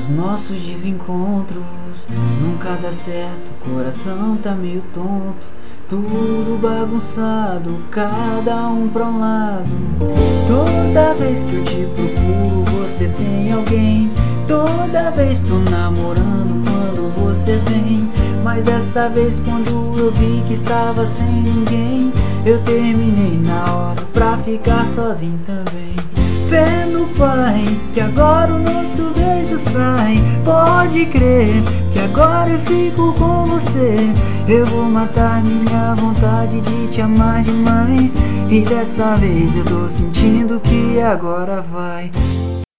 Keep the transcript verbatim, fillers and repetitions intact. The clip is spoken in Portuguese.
Os nossos desencontros nunca dá certo, o coração tá meio tonto, tudo bagunçado, cada um pra um lado. Toda vez que eu te procuro você tem alguém, toda vez tô namorando quando você vem. Mas dessa vez quando eu vi que estava sem ninguém, eu terminei na hora pra ficar sozinho também. Fé no Pai, que agora o nosso beijo sai. Pode crer que agora eu fico com você. Eu vou matar minha vontade de te amar demais, e dessa vez eu tô sentindo que agora vai.